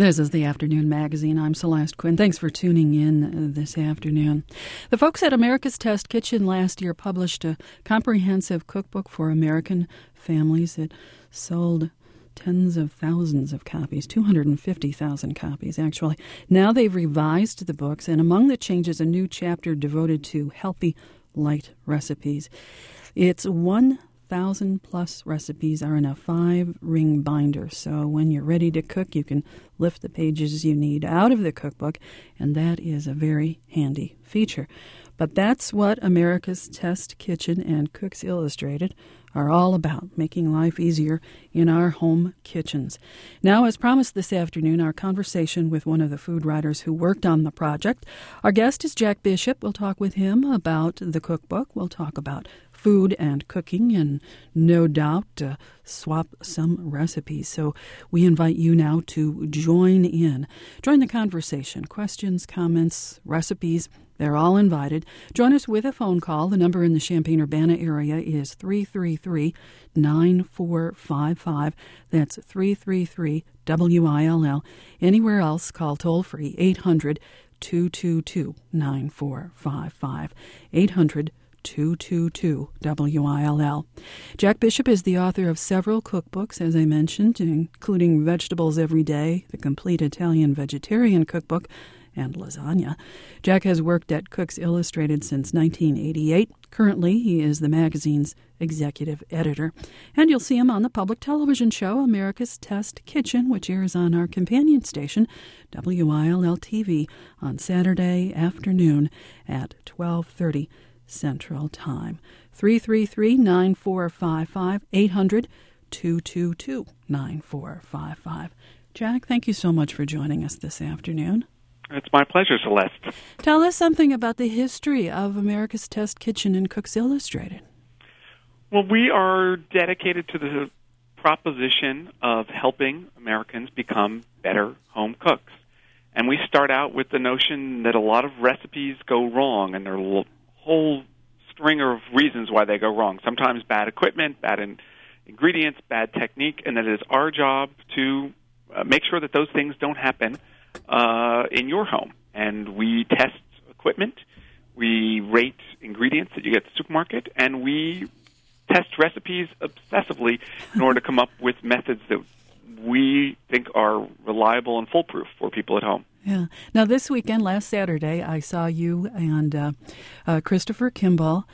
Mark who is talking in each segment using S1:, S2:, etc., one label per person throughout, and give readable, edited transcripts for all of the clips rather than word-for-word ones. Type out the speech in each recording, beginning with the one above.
S1: This is the Afternoon Magazine. I'm Celeste Quinn. Thanks for tuning in this afternoon. The folks at America's Test Kitchen last year published a comprehensive cookbook for American families. It sold tens of thousands of copies, 250,000 copies, actually. Now they've revised the books, and among the changes, a new chapter devoted to healthy, light recipes. It's 1,000-plus recipes are in a 5-ring binder, so when you're ready to cook, you can lift the pages you need out of the cookbook, and that is a very handy feature. But that's what America's Test Kitchen and Cooks Illustrated are all about, making life easier in our home kitchens. Now, as promised this afternoon, our conversation with one of the food writers who worked on the project. Our guest is Jack Bishop. We'll talk with him about the cookbook. We'll talk about food and cooking and, no doubt, swap some recipes. So we invite you now to join in. Join the conversation. Questions, comments, recipes, they're all invited. Join us with a phone call. The number in the Champaign-Urbana area is 333-9455. That's 333-WILL. Anywhere else, call toll-free 800-222-9455. 800-222-WILL. Jack Bishop is the author of several cookbooks, as I mentioned, including Vegetables Every Day, The Complete Italian Vegetarian Cookbook, and lasagna. Jack has worked at Cooks Illustrated since 1988. Currently, he is the magazine's executive editor. And you'll see him on the public television show America's Test Kitchen, which airs on our companion station, WILL-TV, on Saturday afternoon at 12:30 Central Time. 333-9455, 800-222-9455. Jack, thank you so much for joining us this afternoon.
S2: It's my pleasure, Celeste.
S1: Tell us something about the history of America's Test Kitchen and Cooks Illustrated.
S2: Well, we are dedicated to the proposition of helping Americans become better home cooks. And we start out with the notion that a lot of recipes go wrong, and there are a whole string of reasons why they go wrong. Sometimes bad equipment, bad ingredients, bad technique, and that it is our job to make sure that those things don't happen in your home. And we test equipment, we rate ingredients that you get at the supermarket, and we test recipes obsessively in order to come up with methods that we think are reliable and foolproof for people at home.
S1: Yeah. Now, this weekend, last Saturday, I saw you and Christopher Kimball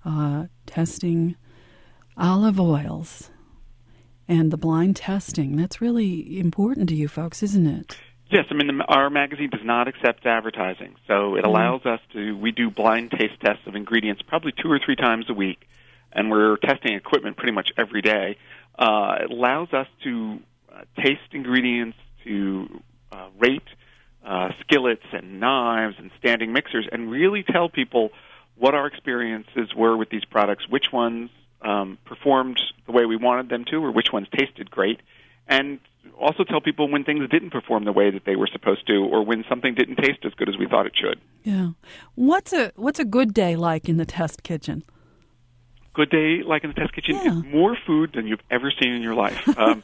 S1: testing olive oils and the blind testing. That's really important to you folks, isn't it?
S2: Yes, I mean, our magazine does not accept advertising, so it allows us to, we do blind taste tests of ingredients probably 2 or 3 times a week, and we're testing equipment pretty much every day. It allows us to taste ingredients, to rate skillets and knives and standing mixers, and really tell people what our experiences were with these products, which ones performed the way we wanted them to, or which ones tasted great, and also tell people when things didn't perform the way that they were supposed to, or when something didn't taste as good as we thought it should.
S1: Yeah. What's a good day like in the test kitchen?
S2: Good day like in the test kitchen is more food than you've ever seen in your life.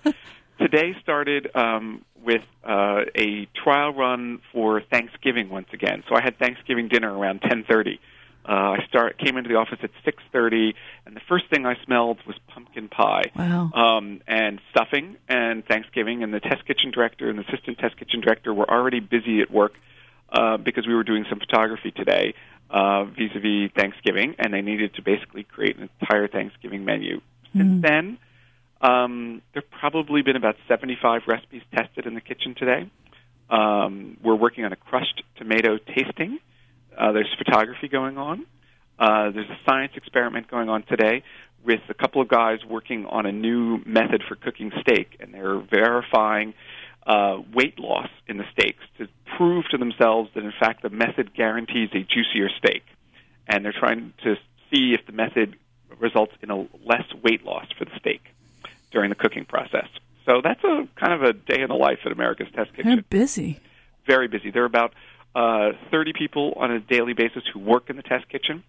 S2: Today started with a trial run for Thanksgiving once again. So I had Thanksgiving dinner around 10:30. I came into the office at 6:30, and the first thing I smelled was pumpkin pie.
S1: Wow.
S2: And stuffing and Thanksgiving, and the test kitchen director and the assistant test kitchen director were already busy at work because we were doing some photography today vis-a-vis Thanksgiving, and they needed to basically create an entire Thanksgiving menu. Since then, there have probably been about 75 recipes tested in the kitchen today. We're working on a crushed tomato tasting. There's photography going on. There's a science experiment going on today with a couple of guys working on a new method for cooking steak, and they're verifying weight loss in the steaks to prove to themselves that, in fact, the method guarantees a juicier steak. And they're trying to see if the method results in a less weight loss for the steak during the cooking process. So that's a kind of a day in the life at America's Test Kitchen.
S1: They're busy.
S2: Very busy. There are about 30 people on a daily basis who work in the test kitchen.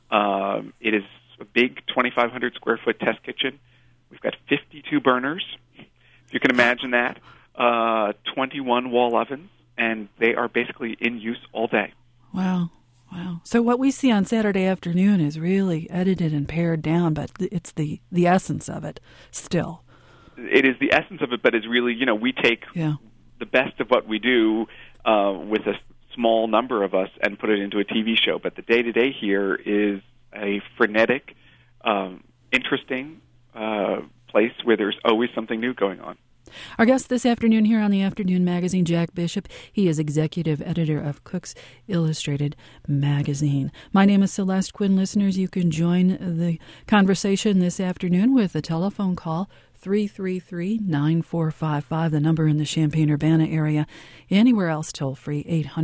S2: It is a big 2,500 square foot test kitchen. We've got 52 burners, if you can imagine that. 21 wall ovens, and they are basically in use all day.
S1: Wow. Wow. So what we see on Saturday afternoon is really edited and pared down, but it's the essence of it still.
S2: It is the essence of it, but it's really, we take the best of what we do with a small number of us and put it into a TV show. But the day-to-day here is a frenetic, interesting place where there's always something new going on.
S1: Our guest this afternoon here on the Afternoon Magazine, Jack Bishop. He is executive editor of Cook's Illustrated Magazine. My name is Celeste Quinn. Listeners, you can join the conversation this afternoon with a telephone call, 333-9455, the number in the Champaign-Urbana area. Anywhere else, toll-free,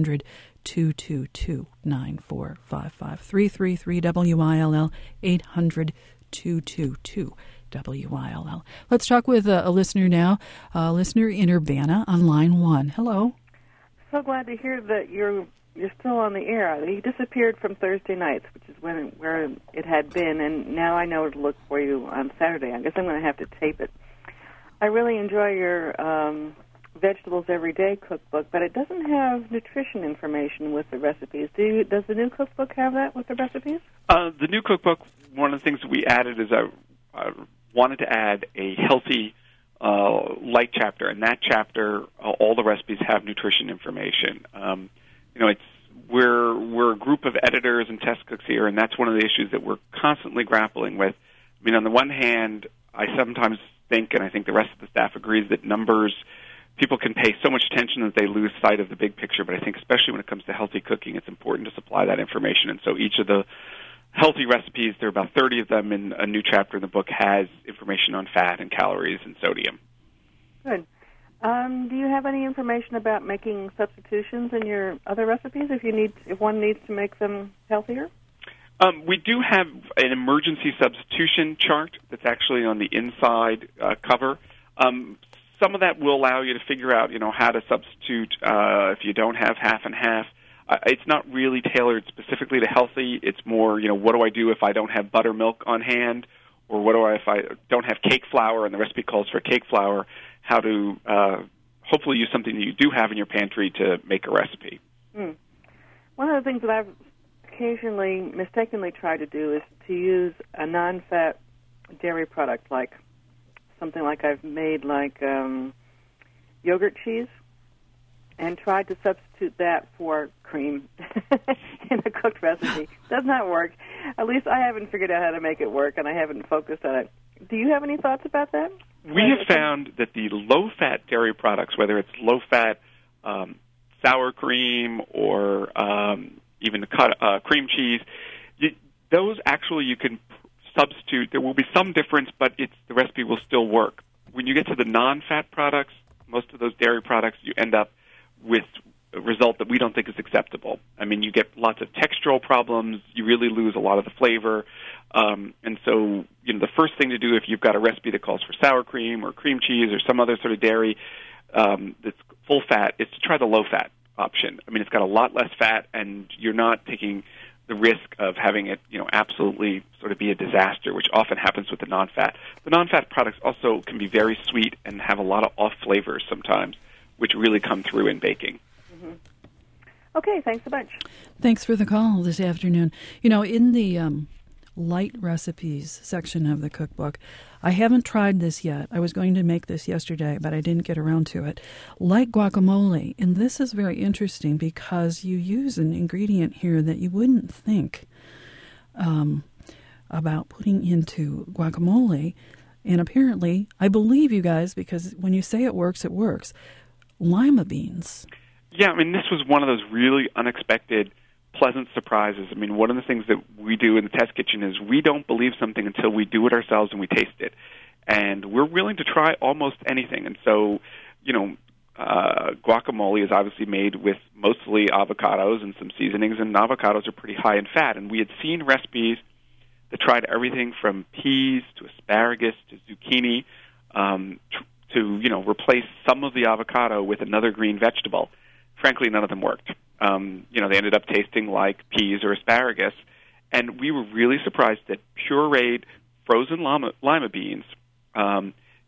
S1: 800-222-9455. 333-WILL, 800-222. WILL. Let's talk with a listener now, a listener in Urbana on line 1. Hello.
S3: So glad to hear that you're still on the air. He disappeared from Thursday nights, which is where it had been, and now I know to look for you on Saturday. I guess I'm going to have to tape it. I really enjoy your Vegetables Everyday cookbook, but it doesn't have nutrition information with the recipes. Does the new cookbook have that with the recipes?
S2: The new cookbook, one of the things that we added is I wanted to add a healthy light chapter, and that chapter, all the recipes have nutrition information. We're a group of editors and test cooks here, and that's one of the issues that we're constantly grappling with. I mean, on the one hand, I sometimes think, and I think the rest of the staff agrees, that numbers, people can pay so much attention that they lose sight of the big picture, but I think especially when it comes to healthy cooking, it's important to supply that information, and so each of the healthy recipes, there are about 30 of them in a new chapter in the book, has information on fat and calories and sodium.
S3: Good. Do you have any information about making substitutions in your other recipes if one needs to make them healthier?
S2: We do have an emergency substitution chart that's actually on the inside cover. Some of that will allow you to figure out, how to substitute if you don't have half and half. It's not really tailored specifically to healthy. It's more, what do I do if I don't have buttermilk on hand, or what do I if I don't have cake flour and the recipe calls for cake flour? How to hopefully use something that you do have in your pantry to make a recipe.
S3: One of the things that I've occasionally mistakenly tried to do is to use a non-fat dairy product, like something like I've made like yogurt cheese, and tried to substitute that for cream in a cooked recipe. Does not work. At least I haven't figured out how to make it work, and I haven't focused on it. Do you have any thoughts about that?
S2: We have found that the low-fat dairy products, whether it's low-fat sour cream or even cream cheese, those actually you can substitute. There will be some difference, but the recipe will still work. When you get to the non-fat products, most of those dairy products, you end up with a result that we don't think is acceptable. I mean, you get lots of textural problems. You really lose a lot of the flavor. And so, the first thing to do if you've got a recipe that calls for sour cream or cream cheese or some other sort of dairy that's full fat is to try the low-fat option. I mean, it's got a lot less fat, and you're not taking the risk of having it, absolutely sort of be a disaster, which often happens with the non-fat. The non-fat products also can be very sweet and have a lot of off flavors sometimes, which really come through in baking.
S3: Mm-hmm. Okay, thanks a bunch.
S1: Thanks for the call this afternoon. In the light recipes section of the cookbook, I haven't tried this yet. I was going to make this yesterday, but I didn't get around to it. Light guacamole, and this is very interesting because you use an ingredient here that you wouldn't think about putting into guacamole, and apparently, I believe you guys, because when you say it works, lima beans.
S2: Yeah, I mean, this was one of those really unexpected, pleasant surprises. I mean, one of the things that we do in the test kitchen is we don't believe something until we do it ourselves and we taste it. And we're willing to try almost anything. And so, guacamole is obviously made with mostly avocados and some seasonings, and avocados are pretty high in fat. And we had seen recipes that tried everything from peas to asparagus to zucchini to replace some of the avocado with another green vegetable. Frankly, none of them worked. They ended up tasting like peas or asparagus, and we were really surprised that pureed frozen lima beans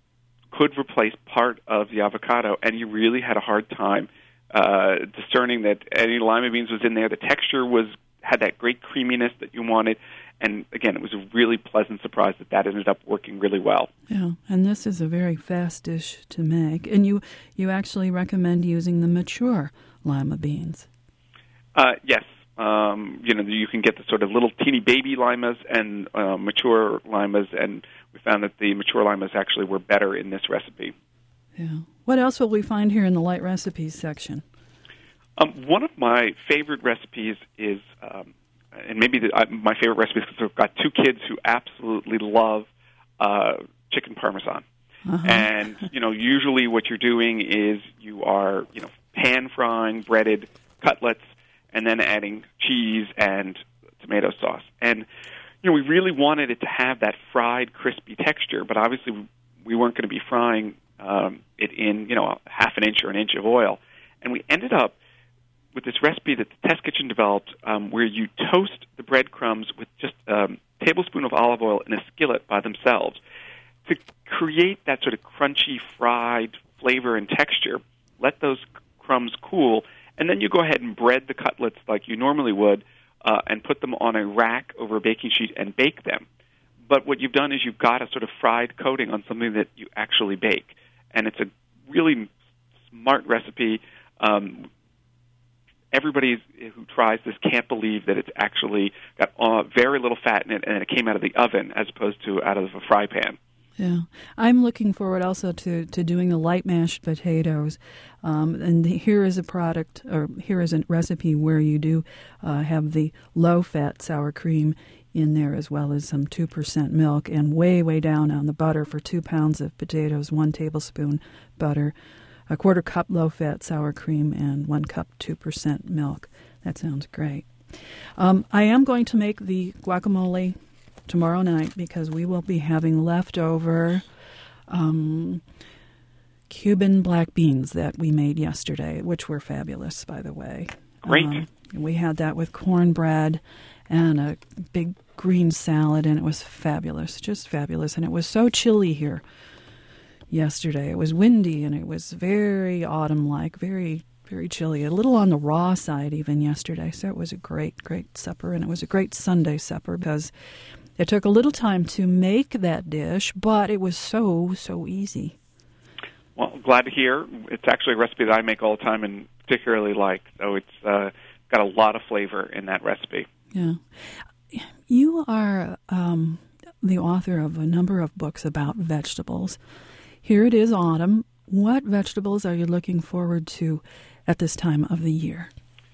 S2: could replace part of the avocado, and you really had a hard time discerning that any lima beans was in there. The texture had that great creaminess that you wanted. And again, it was a really pleasant surprise that ended up working really well.
S1: Yeah, and this is a very fast dish to make. And you actually recommend using the mature lima beans.
S2: Yes. You can get the sort of little teeny baby limas and mature limas, and we found that the mature limas actually were better in this recipe.
S1: Yeah. What else will we find here in the light recipes section?
S2: One of my favorite recipes is... and maybe my favorite recipe is because I've got two kids who absolutely love chicken parmesan.
S1: Uh-huh.
S2: And, usually what you're doing is you are, pan frying breaded cutlets and then adding cheese and tomato sauce. And, we really wanted it to have that fried, crispy texture, but obviously we weren't going to be frying it in, half an inch or an inch of oil. And we ended up with this recipe that the Test Kitchen developed where you toast the breadcrumbs with just a tablespoon of olive oil in a skillet by themselves to create that sort of crunchy, fried flavor and texture. Let those crumbs cool, and then you go ahead and bread the cutlets like you normally would and put them on a rack over a baking sheet and bake them. But what you've done is you've got a sort of fried coating on something that you actually bake. And it's a really smart recipe. Everybody who tries this can't believe that it's actually got very little fat in it, and it came out of the oven as opposed to out of a fry pan.
S1: Yeah. I'm looking forward also to doing the light mashed potatoes. And here is a recipe where you do have the low-fat sour cream in there, as well as some 2% milk, and way down on the butter for 2 pounds of potatoes, 1 tablespoon butter, a quarter cup low-fat sour cream, and 1 cup 2% milk. That sounds great. I am going to make the guacamole tomorrow night because we will be having leftover Cuban black beans that we made yesterday, which were fabulous, by the way.
S2: Great.
S1: We had that with cornbread and a big green salad, and it was fabulous, just fabulous. And it was so chilly here yesterday. It was windy, and it was very autumn-like, very, very chilly, a little on the raw side even yesterday. So it was a great supper, and it was a great Sunday supper because it took a little time to make that dish, but it was so easy.
S2: Well, glad to hear. It's actually a recipe that I make all the time and particularly like, so it's got a lot of flavor in that recipe.
S1: Yeah. You are the author of a number of books about vegetables. Here it is autumn. What vegetables are you looking forward to at this time of the year?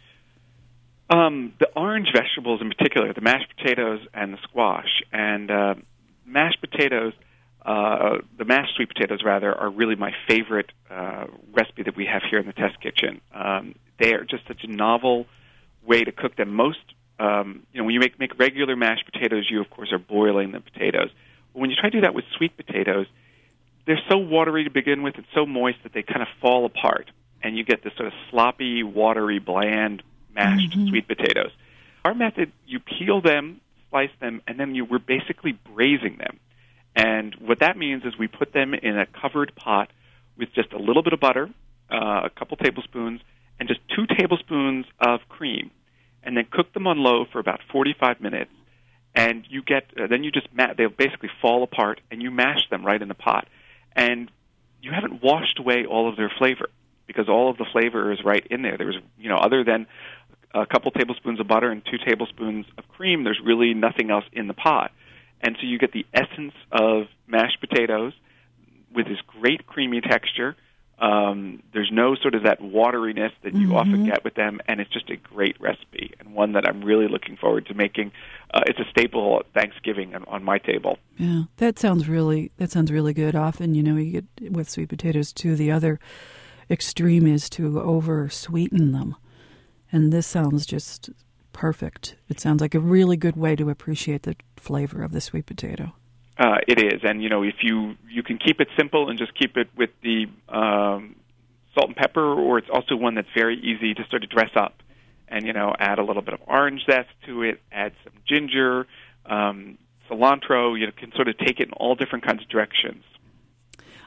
S2: The orange vegetables in particular, the mashed potatoes and the squash. And mashed potatoes, the mashed sweet potatoes, rather, are really my favorite recipe that we have here in the Test Kitchen. They are just such a novel way to cook them. Most, when you make regular mashed potatoes, you, of course, are boiling the potatoes. But when you try to do that with sweet potatoes, they're so watery to begin with and so moist that they kind of fall apart. And you get this sort of sloppy, watery, bland mashed sweet potatoes. Our method, you peel them, slice them, and then we're basically braising them. And what that means is we put them in a covered pot with just a little bit of butter, a couple tablespoons, and just 2 tablespoons of cream, and then cook them on low for about 45 minutes. And you get then you just they'll basically fall apart, and you mash them right in the pot. And you haven't washed away all of their flavor because all of the flavor is right in there. There was, other than a couple tablespoons of butter and 2 tablespoons of cream, there's really nothing else in the pot. And so you get the essence of mashed potatoes with this great creamy texture. There's no sort of that wateriness that you often get with them, and it's just a great recipe and one that I'm really looking forward to making. It's a staple at Thanksgiving on my table.
S1: Yeah, that sounds really good. Often, you get with sweet potatoes too, the other extreme is to over sweeten them. And this sounds just perfect. It sounds like a really good way to appreciate the flavor of the sweet potato.
S2: It is, and if you can keep it simple and just keep it with the salt and pepper, or it's also one that's very easy to sort of dress up, and add a little bit of orange zest to it, add some ginger, cilantro. You can sort of take it in all different kinds of directions.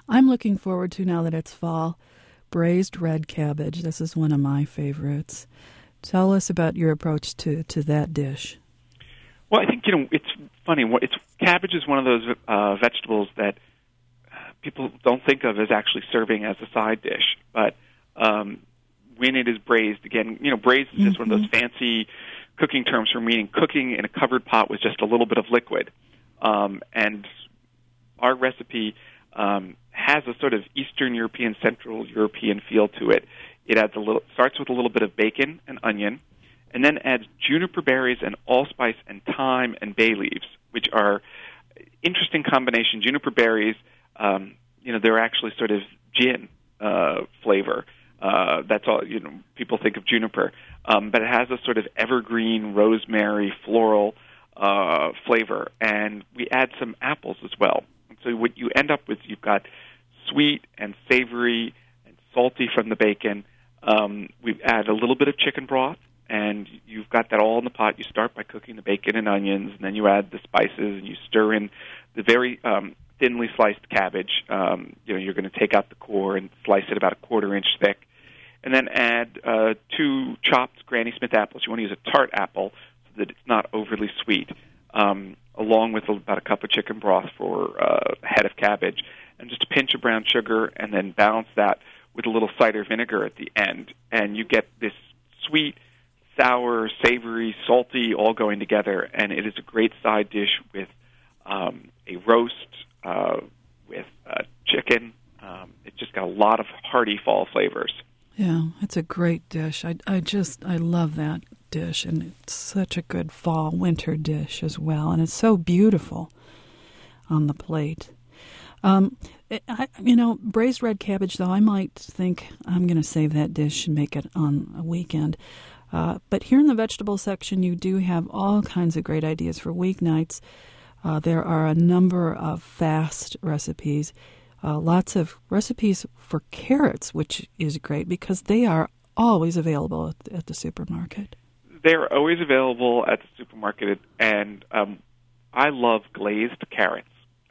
S1: I'm looking forward to, now that it's fall, braised red cabbage. This is one of my favorites. Tell us about your approach to that dish.
S2: Well, I think, it's funny. Cabbage is one of those vegetables that people don't think of as actually serving as a side dish. But when it is braised, again, braised is just one of those fancy cooking terms for meaning cooking in a covered pot with just a little bit of liquid. And our recipe has a sort of Eastern European, Central European feel to it. It starts with a little bit of bacon and onion, and then adds juniper berries and allspice and thyme and bay leaves, which are interesting combination. Juniper berries, they're actually sort of gin flavor. That's all, people think of juniper. But it has a sort of evergreen, rosemary, floral flavor. And we add some apples as well. And so what you end up with, you've got sweet and savory and salty from the bacon. We add a little bit of chicken broth, and you've got that all in the pot. You start by cooking the bacon and onions, and then you add the spices, and you stir in the very thinly sliced cabbage. You're going to take out the core and slice it about a 1/4 inch thick, and then add 2 chopped Granny Smith apples. You want to use a tart apple so that it's not overly sweet, along with about a cup of chicken broth for a head of cabbage, and just a pinch of brown sugar, and then balance that with a little cider vinegar at the end, and you get this sweet, sour, savory, salty, all going together, and it is a great side dish with a roast, with chicken. It's just got a lot of hearty fall flavors.
S1: Yeah, it's a great dish. I love that dish, and it's such a good fall, winter dish as well, and it's so beautiful on the plate. Braised red cabbage, though, I might think I'm going to save that dish and make it on a weekend. But here in the vegetable section, you do have all kinds of great ideas for weeknights. There are a number of fast recipes, lots of recipes for carrots, which is great because they are always available at the supermarket.
S2: They're always available at the supermarket, and I love glazed carrots.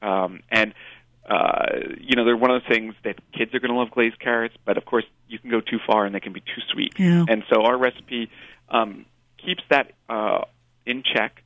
S2: They're one of those things that kids are going to love glazed carrots, but of course you can go too far and they can be too sweet.
S1: Yeah.
S2: And so our recipe keeps that in check.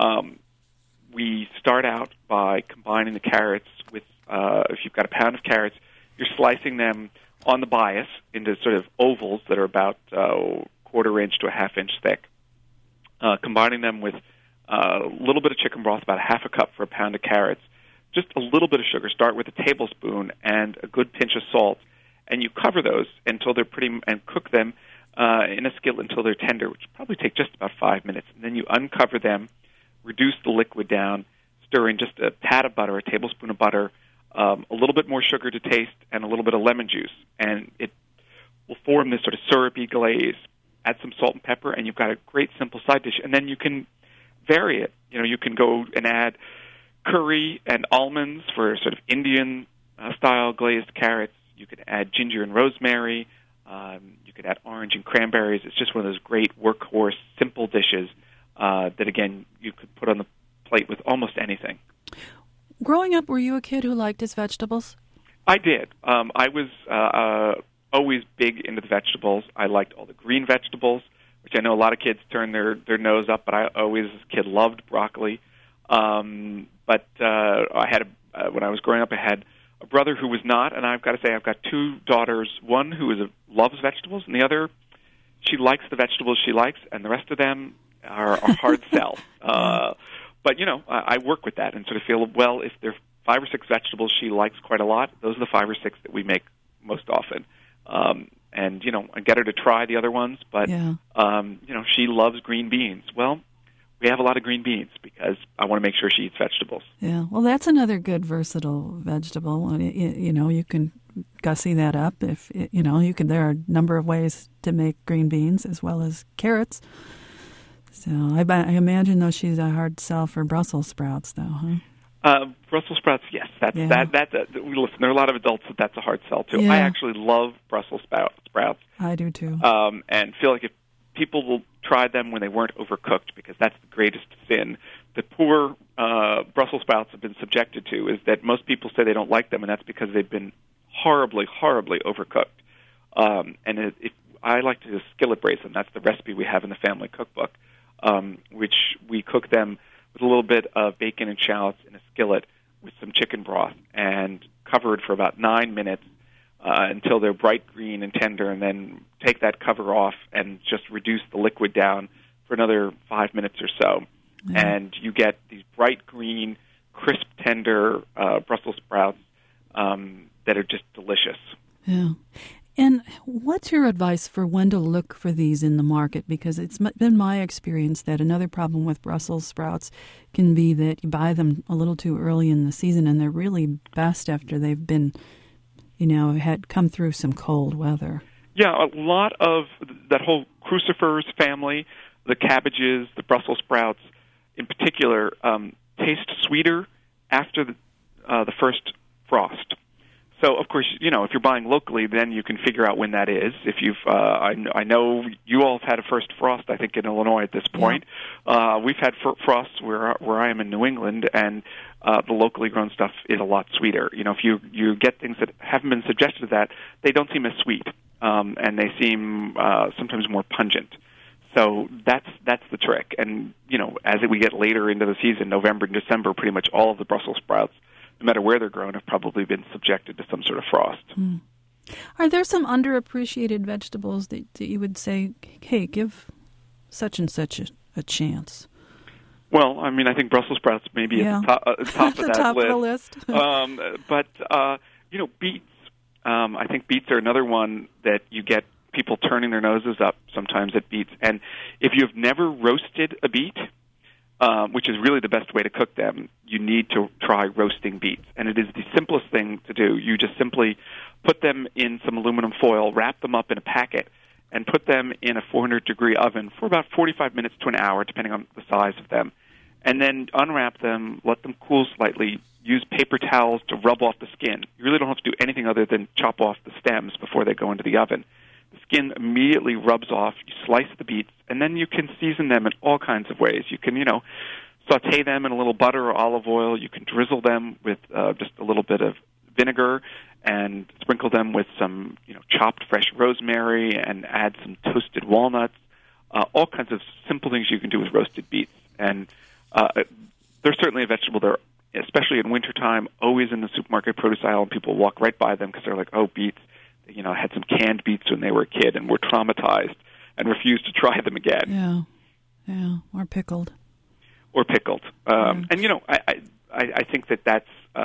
S2: We start out by combining the carrots with, if you've got a pound of carrots, you're slicing them on the bias into sort of ovals that are about 1/4 inch to a 1/2 inch thick, combining them with a little bit of chicken broth, about 1/2 cup for a pound of carrots, just a little bit of sugar. Start with a tablespoon and a good pinch of salt, and you cover those until they're and cook them in a skillet until they're tender, which will probably take just about 5 minutes. And then you uncover them, reduce the liquid down, stir in just a pat of butter, a tablespoon of butter, a little bit more sugar to taste, and a little bit of lemon juice. And it will form this sort of syrupy glaze. Add some salt and pepper, and you've got a great simple side dish. And then you can vary it. You can go and add curry and almonds for sort of Indian-style glazed carrots. You could add ginger and rosemary. You could add orange and cranberries. It's just one of those great workhorse, simple dishes that, again, you could put on the plate with almost anything.
S1: Growing up, were you a kid who liked his vegetables?
S2: I did. I was always big into the vegetables. I liked all the green vegetables, which I know a lot of kids turn their nose up, but I always, as a kid, loved broccoli. But I had when I was growing up, I had a brother who was not, and I've got to say I've got 2 daughters, one who loves vegetables, and the other, she likes the vegetables she likes, and the rest of them are a hard sell. But, I work with that and sort of feel, well, if there are 5 or 6 vegetables she likes quite a lot, those are the 5 or 6 that we make most often. And, I get her to try the other ones, but, she loves green beans. Well, we have a lot of green beans because I want to make sure she eats vegetables.
S1: Yeah, well, that's another good versatile vegetable. You can gussy that up. If you can. There are a number of ways to make green beans as well as carrots. So I imagine, though, she's a hard sell for Brussels sprouts, though, huh?
S2: Brussels sprouts, yes. Listen, there are a lot of adults that's a hard sell too.
S1: Yeah.
S2: I actually love Brussels sprouts.
S1: I do too.
S2: And feel like if people will try them when they weren't overcooked, because that's the greatest sin the poor Brussels sprouts have been subjected to is that most people say they don't like them, and that's because they've been horribly, horribly overcooked. If I like to skillet braise them. That's the recipe we have in the family cookbook, which we cook them with a little bit of bacon and shallots in a skillet with some chicken broth and cover it for about 9 minutes until they're bright green and tender, and then take that cover off and just reduce the liquid down for another 5 minutes or so. Yeah. And you get these bright green, crisp, tender Brussels sprouts that are just delicious.
S1: Yeah. And what's your advice for when to look for these in the market? Because it's been my experience that another problem with Brussels sprouts can be that you buy them a little too early in the season, and they're really best after they've been, had come through some cold weather.
S2: Yeah, a lot of that whole crucifers family, the cabbages, the Brussels sprouts in particular, taste sweeter after the first frost. So, of course, if you're buying locally, then you can figure out when that is. If you've, I know you all have had a first frost, I think, in Illinois at this point. Yeah. We've had frosts where I am in New England, and the locally grown stuff is a lot sweeter. If you get things that haven't been suggested to that, they don't seem as sweet, and they seem sometimes more pungent. So that's the trick. And, as we get later into the season, November and December, pretty much all of the Brussels sprouts, no matter where they're grown, have probably been subjected to some sort of frost.
S1: Mm. Are there some underappreciated vegetables that you would say, hey, give such and such a chance?
S2: Well, I think Brussels sprouts may be at the top of that
S1: top
S2: list.
S1: Of the list.
S2: But beets. I think beets are another one that you get people turning their noses up sometimes at beets. And if you've never roasted a beet, which is really the best way to cook them, you need to try roasting beets. And it is the simplest thing to do. You just simply put them in some aluminum foil, wrap them up in a packet, and put them in a 400-degree oven for about 45 minutes to an hour, depending on the size of them. And then unwrap them, let them cool slightly, use paper towels to rub off the skin. You really don't have to do anything other than chop off the stems before they go into the oven. The skin immediately rubs off, you slice the beets, and then you can season them in all kinds of ways. You can, saute them in a little butter or olive oil. You can drizzle them with just a little bit of vinegar and sprinkle them with some, chopped fresh rosemary and add some toasted walnuts. All kinds of simple things you can do with roasted beets. And they're certainly a vegetable. They're, especially in wintertime, always in the supermarket produce aisle, and people walk right by them because they're like, oh, beets. I had some canned beets when they were a kid and were traumatized and refused to try them again.
S1: Yeah, or pickled.
S2: And, I think that's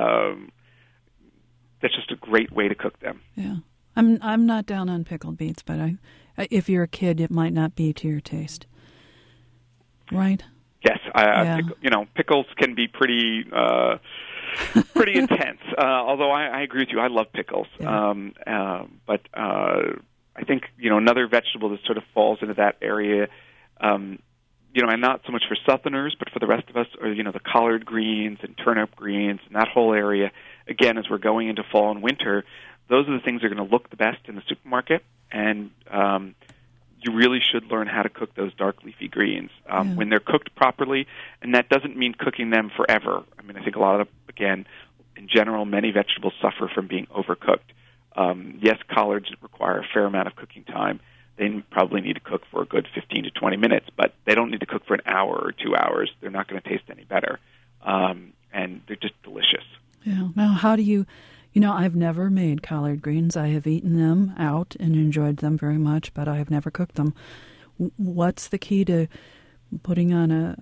S2: just a great way to cook them.
S1: Yeah. I'm not down on pickled beets, but if you're a kid, it might not be to your taste. Right?
S2: Yes. Pickles can be pretty intense. Although I agree with you, I love pickles. Yeah. But I think another vegetable that sort of falls into that area, and not so much for Southerners, but for the rest of us, are the collard greens and turnip greens and that whole area. Again, as we're going into fall and winter, those are the things that are going to look the best in the supermarket, and you really should learn how to cook those dark leafy greens when they're cooked properly, and that doesn't mean cooking them forever. I think a lot of, again, in general, many vegetables suffer from being overcooked. Yes, collards require a fair amount of cooking time. They probably need to cook for a good 15 to 20 minutes, but they don't need to cook for an hour or 2 hours. They're not going to taste any better, and they're just delicious.
S1: Yeah. Now, how do you... I've never made collard greens. I have eaten them out and enjoyed them very much, but I have never cooked them. What's the key to putting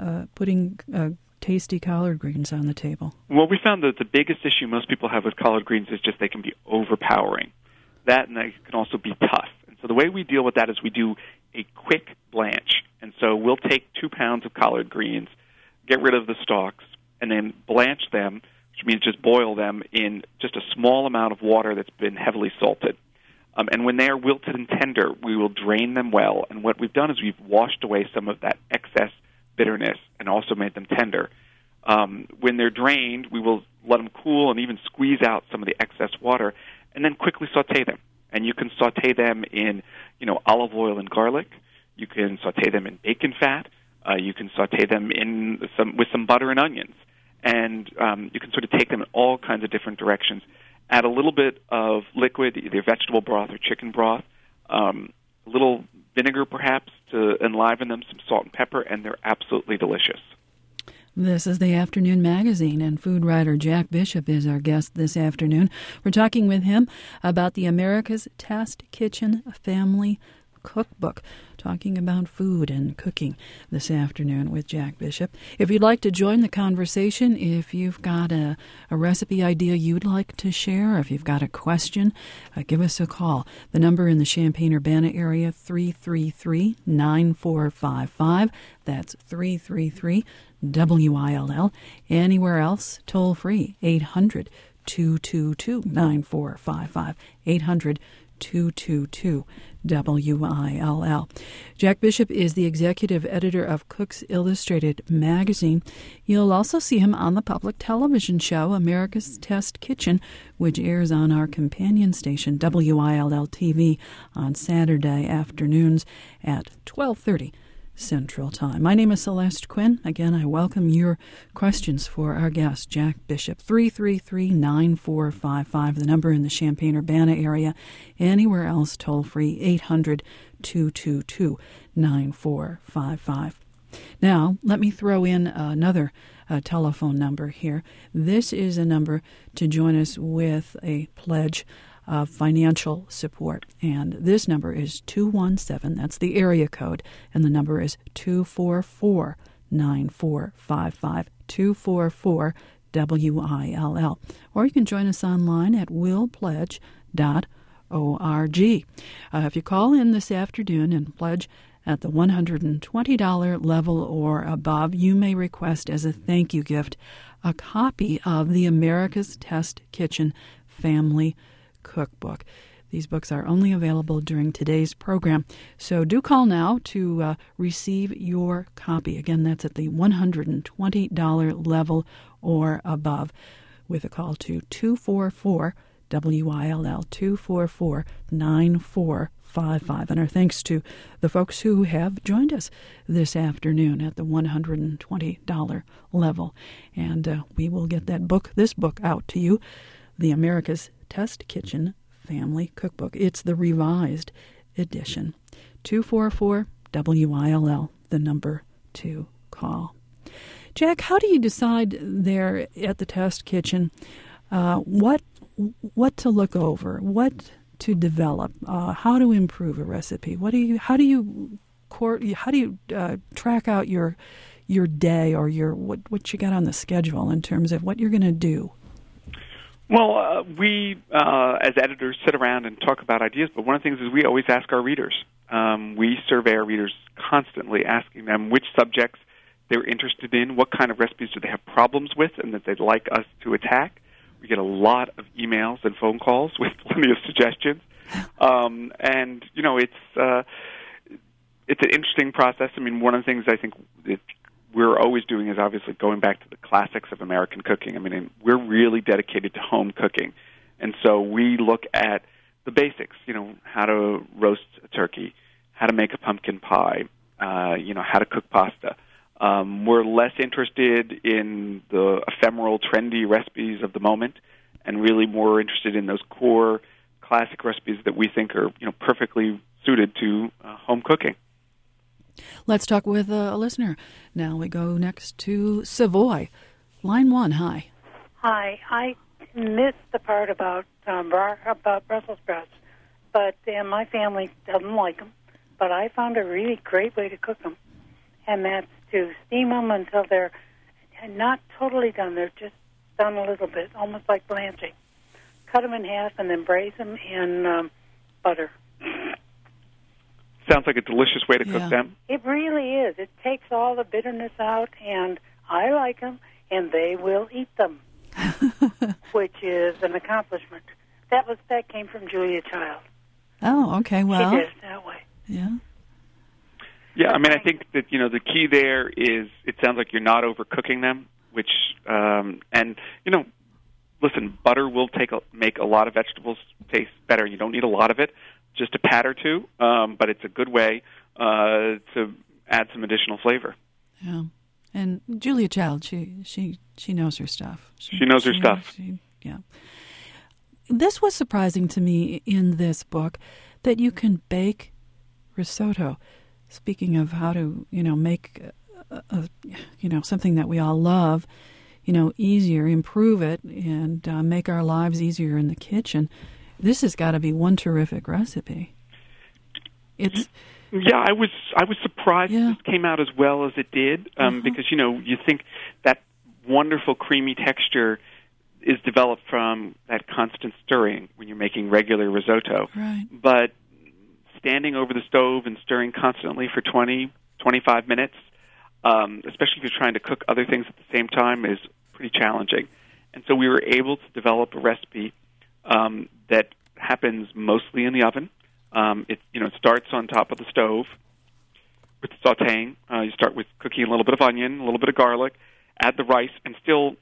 S1: tasty collard greens on the table?
S2: Well, we found that the biggest issue most people have with collard greens is just they can be overpowering. That, and they can also be tough. And so the way we deal with that is we do a quick blanch. And so we'll take 2 pounds of collard greens, get rid of the stalks, and then blanch them, which means just boil them in just a small amount of water that's been heavily salted. And when they are wilted and tender, we will drain them well. And what we've done is we've washed away some of that excess bitterness and also made them tender. When they're drained, we will let them cool and even squeeze out some of the excess water, and then quickly saute them. And you can saute them in, olive oil and garlic. You can saute them in bacon fat. You can saute them with some butter and onions, and you can sort of take them in all kinds of different directions. Add a little bit of liquid, either vegetable broth or chicken broth, a little vinegar perhaps to enliven them, some salt and pepper, and they're absolutely delicious.
S1: This is the Afternoon Magazine, and food writer Jack Bishop is our guest this afternoon. We're talking with him about the America's Test Kitchen Family Cookbook, talking about food and cooking this afternoon with Jack Bishop. If you'd like to join the conversation, if you've got a recipe idea you'd like to share, if you've got a question, give us a call. The number in the Champaign-Urbana area, 333-9455. That's 333-WILL. Anywhere else, toll free, 800-222-9455. 800-222-WILL. Jack Bishop is the executive editor of Cooks Illustrated magazine. You'll also see him on the public television show America's Test Kitchen, which airs on our companion station WILL-TV on Saturday afternoons at 12:30 Central Time. My name is Celeste Quinn. Again, I welcome your questions for our guest, Jack Bishop. 333-9455, the number in the Champaign-Urbana area. Anywhere else, toll-free, 800-222-9455. Now, let me throw in another telephone number here. This is a number to join us with a pledge of financial support. And this number is 217, that's the area code, and the number is 244-9455, 244-WILL. Or you can join us online at willpledge.org. If you call in this afternoon and pledge at the $120 level or above, you may request as a thank you gift a copy of the America's Test Kitchen Family Cookbook. These books are only available during today's program, so do call now to receive your copy. Again, that's at the $120 level or above with a call to 244-WILL, 244-9455. And our thanks to the folks who have joined us this afternoon at the $120 level. And we will get this book out to you, the America's Test Kitchen Family Cookbook. It's the revised edition. 244-WILL, the number to call. Jack, how do you decide there at the Test Kitchen what to look over, what to develop, how to improve a recipe? How do you track out your day or what you got on the schedule in terms of what you're going to do?
S2: Well, we, as editors, sit around and talk about ideas, but one of the things is we always ask our readers. We survey our readers constantly, asking them which subjects they're interested in, what kind of recipes do they have problems with, and that they'd like us to attack. We get a lot of emails and phone calls with plenty of suggestions. And, you know, it's an interesting process. I mean, one of the things I think we're always doing is obviously going back to the classics of American cooking. I mean, we're really dedicated to home cooking. And so we look at the basics, you know, how to roast a turkey, how to make a pumpkin pie, how to cook pasta. We're less interested in the ephemeral, trendy recipes of the moment and really more interested in those core classic recipes that we think are, perfectly suited to home cooking.
S1: Let's talk with a listener. Now we go next to Savoy. Line 1, hi.
S4: Hi. I missed the part about Brussels sprouts, but my family doesn't like them. But I found a really great way to cook them, and that's to steam them until they're not totally done. They're just done a little bit, almost like blanching. Cut them in half and then braise them in butter.
S2: Sounds like a delicious way to cook them.
S4: It really is. It takes all the bitterness out, and I like them, and they will eat them, which is an accomplishment. That came from Julia Child.
S1: Oh, okay. Well,
S4: she did it that way.
S1: Yeah.
S2: Yeah, I mean, I think that, the key there is it sounds like you're not overcooking them, which, listen, butter will make a lot of vegetables taste better. You don't need a lot of it, just a pat or two, but it's a good way to add some additional flavor.
S1: Yeah. And Julia Child, she knows her stuff.
S2: She knows her stuff.
S1: Yeah. This was surprising to me in this book, that you can bake risotto. Speaking of how to, make, something that we all love, easier, improve it, and make our lives easier in the kitchen. This has got to be one terrific recipe. It's.
S2: Yeah, I was surprised this came out as well as it did, because you think that wonderful creamy texture is developed from that constant stirring when you're making regular risotto.
S1: Right.
S2: But standing over the stove and stirring constantly for 20, 25 minutes, especially if you're trying to cook other things at the same time, is pretty challenging. And so we were able to develop a recipe that happens mostly in the oven. It starts on top of the stove with sautéing. You start with cooking a little bit of onion, a little bit of garlic, add the rice, and still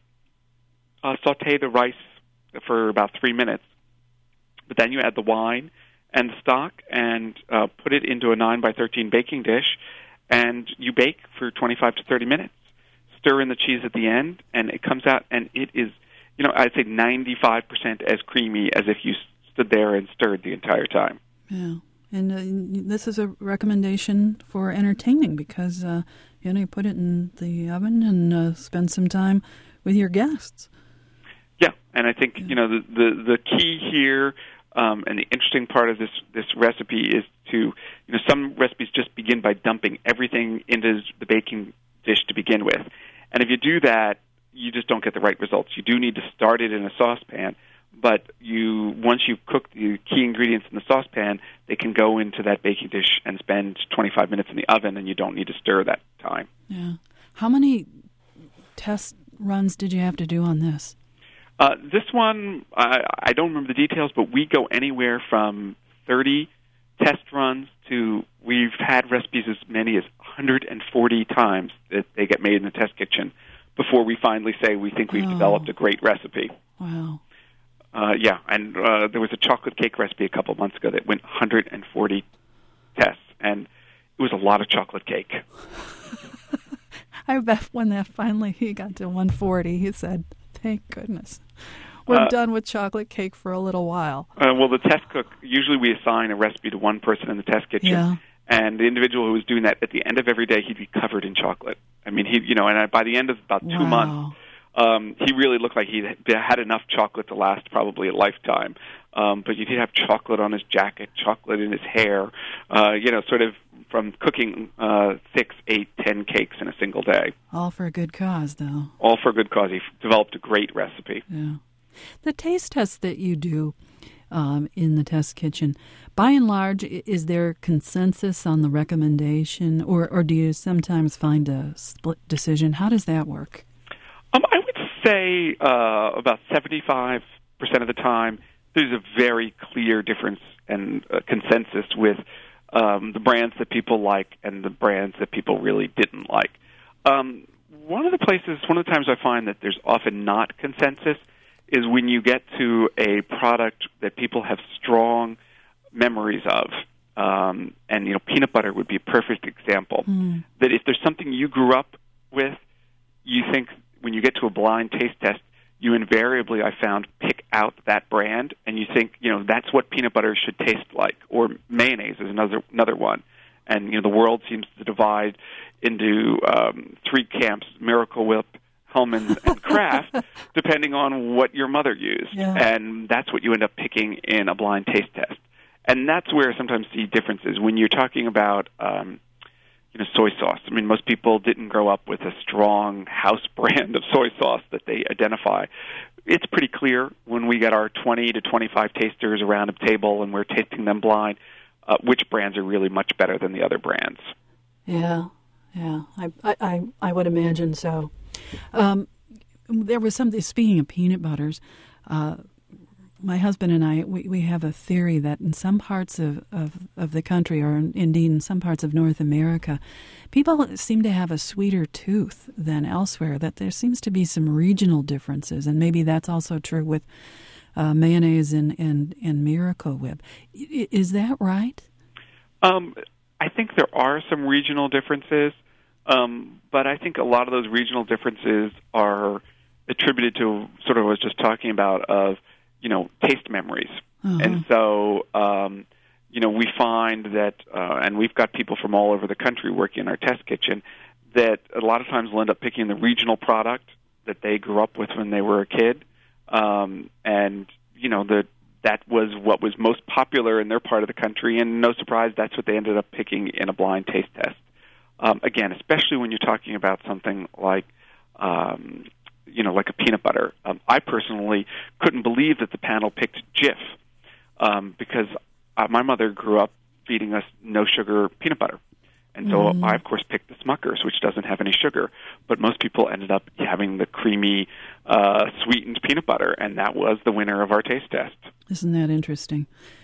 S2: sauté the rice for about 3 minutes. But then you add the wine and the stock and put it into a 9x13 baking dish, and you bake for 25 to 30 minutes. Stir in the cheese at the end, and it comes out, and it is, I'd say 95% as creamy as if you stood there and stirred the entire time.
S1: Yeah, and this is a recommendation for entertaining because, you put it in the oven and spend some time with your guests.
S2: Yeah, and I think, the key here and the interesting part of this recipe is to, some recipes just begin by dumping everything into the baking dish to begin with. And if you do that, you just don't get the right results. You do need to start it in a saucepan, but once you've cooked the key ingredients in the saucepan, they can go into that baking dish and spend 25 minutes in the oven, and you don't need to stir that time.
S1: Yeah. How many test runs did you have to do on this?
S2: This one, I don't remember the details, but we go anywhere from 30 test runs to we've had recipes as many as 140 times that they get made in the test kitchen before we finally say we think we've developed a great recipe.
S1: Wow.
S2: And there was a chocolate cake recipe a couple months ago that went 140 tests, and it was a lot of chocolate cake.
S1: I bet when that finally he got to 140, he said, thank goodness. We're done with chocolate cake for a little while.
S2: Well, the test cook, usually we assign a recipe to one person in the test kitchen, and the individual who was doing that, at the end of every day, he'd be covered in chocolate. I mean, by the end of about 2 months, he really looked like he had enough chocolate to last probably a lifetime. But he'd have chocolate on his jacket, chocolate in his hair, sort of from cooking 6, 8, 10 cakes in a single day.
S1: All for a good cause, though.
S2: All for a good cause. He developed a great recipe.
S1: Yeah. The taste tests that you do in the test kitchen, by and large, is there consensus on the recommendation, or do you sometimes find a split decision? How does that work?
S2: I would say about 75% of the time, there's a very clear difference and consensus with the brands that people like and the brands that people really didn't like. One of the times I find that there's often not consensus is when you get to a product that people have strong memories of. And peanut butter would be a perfect example. That if there's something you grew up with, you think when you get to a blind taste test, you invariably, I found, pick out that brand, and you think, that's what peanut butter should taste like. Or mayonnaise is another one. And, the world seems to divide into 3 camps: Miracle Whip, Hellmann's, and Kraft, depending on what your mother used.
S1: Yeah.
S2: And that's what you end up picking in a blind taste test. And that's where I sometimes see differences. When you're talking about soy sauce. I mean, most people didn't grow up with a strong house brand of soy sauce that they identify. It's pretty clear when we get our 20 to 25 tasters around a table and we're tasting them blind, which brands are really much better than the other brands.
S1: Yeah. I would imagine so. There was something, speaking of peanut butters, my husband and I, we have a theory that in some parts of the country, or indeed in some parts of North America, people seem to have a sweeter tooth than elsewhere, that there seems to be some regional differences, and maybe that's also true with mayonnaise and Miracle Whip. Is that right?
S2: I think there are some regional differences. But I think a lot of those regional differences are attributed to sort of what I was just talking about of, taste memories. And so, we find that, and we've got people from all over the country working in our test kitchen, that a lot of times will end up picking the regional product that they grew up with when they were a kid. That was what was most popular in their part of the country, and no surprise, that's what they ended up picking in a blind taste test. Again, especially when you're talking about something like, like a peanut butter. I personally couldn't believe that the panel picked Jif because my mother grew up feeding us no-sugar peanut butter. And so I, of course, picked the Smucker's, which doesn't have any sugar. But most people ended up having the creamy, sweetened peanut butter, and that was the winner of our taste test.
S1: Isn't that interesting?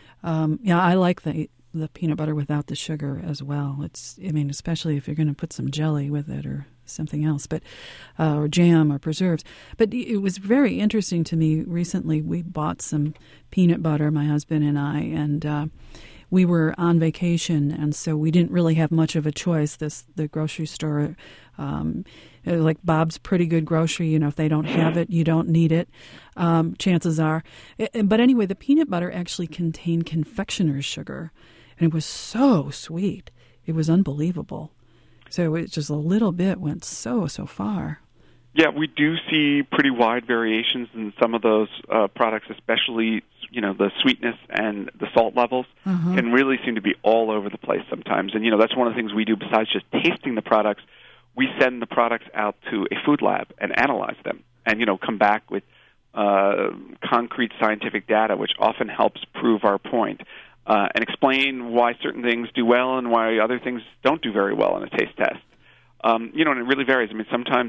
S1: I like the peanut butter without the sugar as well. Especially if you're going to put some jelly with it or something else, or jam or preserves. But it was very interesting to me recently. We bought some peanut butter, my husband and I, and we were on vacation, and so we didn't really have much of a choice. The grocery store, like Bob's Pretty Good Grocery, if they don't have it, you don't need it, chances are. But anyway, the peanut butter actually contained confectioner's sugar, and it was so sweet. It was unbelievable. So it just a little bit went so far.
S2: Yeah, we do see pretty wide variations in some of those products, especially the sweetness and the salt levels can really seem to be all over the place sometimes. And that's one of the things we do besides just tasting the products. We send the products out to a food lab and analyze them, and come back with concrete scientific data, which often helps prove our point. And explain why certain things do well and why other things don't do very well in a taste test. And it really varies. Sometimes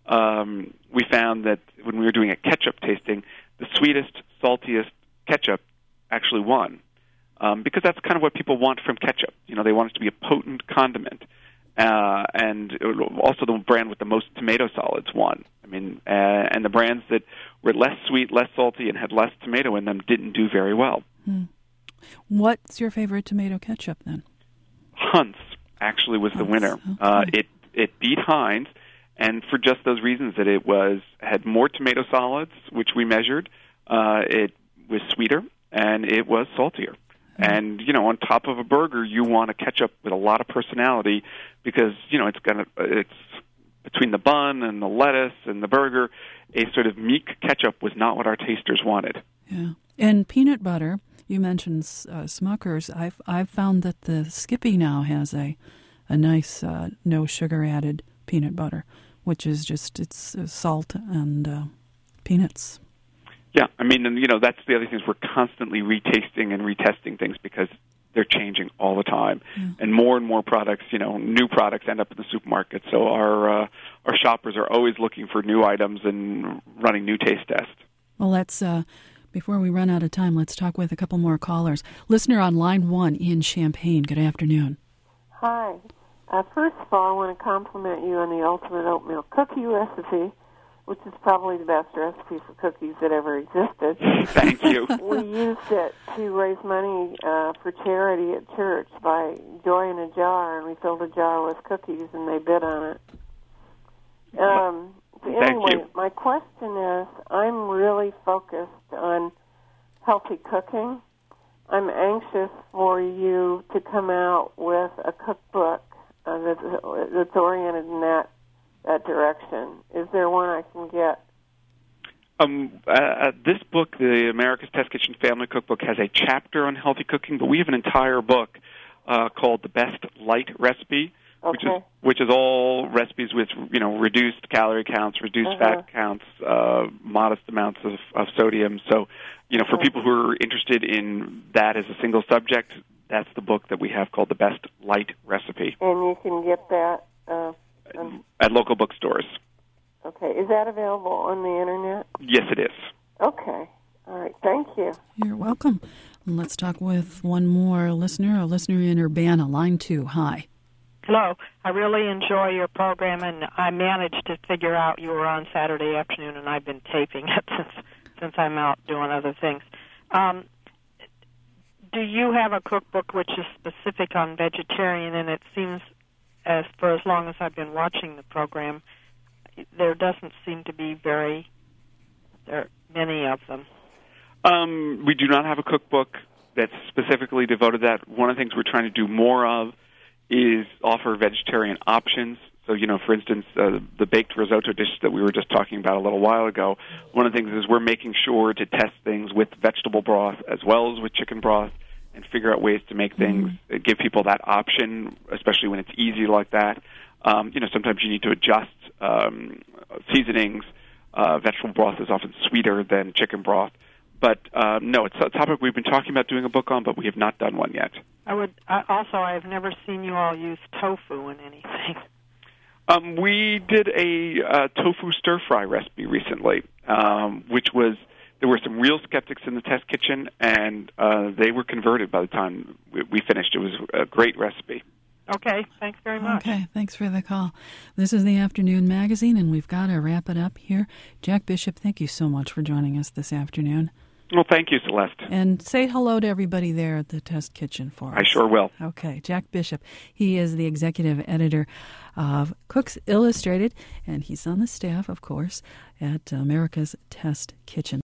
S2: we found that when we were doing a ketchup tasting, the sweetest, saltiest ketchup actually won because that's kind of what people want from ketchup. They want it to be a potent condiment. And also the brand with the most tomato solids won. And the brands that were less sweet, less salty, and had less tomato in them didn't do very well.
S1: What's your favorite tomato ketchup, then?
S2: Hunt's actually was the winner.
S1: Okay.
S2: It beat Heinz, and for just those reasons that it had more tomato solids, which we measured. It was sweeter, and it was saltier. And, on top of a burger, you want a ketchup with a lot of personality because, it's between the bun and the lettuce and the burger, a sort of meek ketchup was not what our tasters wanted.
S1: Yeah. And peanut butter, you mentioned Smucker's. I've found that the Skippy now has a nice no sugar added peanut butter, which is just it's salt and peanuts.
S2: Yeah, and that's the other thing is we're constantly retasting and retesting things because they're changing all the time, and more products, new products end up in the supermarket. So our shoppers are always looking for new items and running new taste tests.
S1: Well, let's. Before we run out of time, let's talk with a couple more callers. Listener on line 1 in Champaign. Good afternoon.
S5: Hi. First of all, I want to compliment you on the Ultimate Oatmeal Cookie recipe, which is probably the best recipe for cookies that ever existed.
S2: Thank you.
S5: We used it to raise money for charity at church by Joy in a Jar, and we filled a jar with cookies, and they bid on it. Anyway, my question is, I'm really focused on healthy cooking. I'm anxious for you to come out with a cookbook that's oriented in that direction. Is there one I can get?
S2: This book, the America's Test Kitchen Family Cookbook, has a chapter on healthy cooking, but we have an entire book called The Best Light Recipe, which is all recipes with reduced calorie counts, reduced fat counts, modest amounts of sodium. So, for people who are interested in that as a single subject, that's the book that we have called The Best Light Recipe.
S5: And you can get that
S2: at local bookstores.
S5: Okay. Is that available on the Internet?
S2: Yes, it is.
S5: Okay. All right. Thank you.
S1: You're welcome. Let's talk with one more listener, a listener in Urbana, line 2. Hi.
S6: Hello. I really enjoy your program, and I managed to figure out you were on Saturday afternoon, and I've been taping it since I'm out doing other things. Do you have a cookbook which is specific on vegetarian? And it seems for as long as I've been watching the program, there doesn't seem to be there are many of them.
S2: We do not have a cookbook that's specifically devoted to that. One of the things we're trying to do more of is offer vegetarian options. So, for instance, the baked risotto dish that we were just talking about a little while ago, one of the things is we're making sure to test things with vegetable broth as well as with chicken broth and figure out ways to make things, give people that option, especially when it's easy like that. Sometimes you need to adjust seasonings. Vegetable broth is often sweeter than chicken broth. But, no, it's a topic we've been talking about doing a book on, but we have not done one yet.
S6: I've never seen you all use tofu in anything.
S2: We did a tofu stir-fry recipe recently, there were some real skeptics in the test kitchen, and they were converted by the time we finished. It was a great recipe.
S6: Okay, thanks very much.
S1: Okay, thanks for the call. This is the Afternoon Magazine, and we've got to wrap it up here. Jack Bishop, thank you so much for joining us this afternoon.
S2: Well, thank you, Celeste.
S1: And say hello to everybody there at the test kitchen for us.
S2: I sure will.
S1: Okay, Jack Bishop. He is the executive editor of Cooks Illustrated, and he's on the staff, of course, at America's Test Kitchen.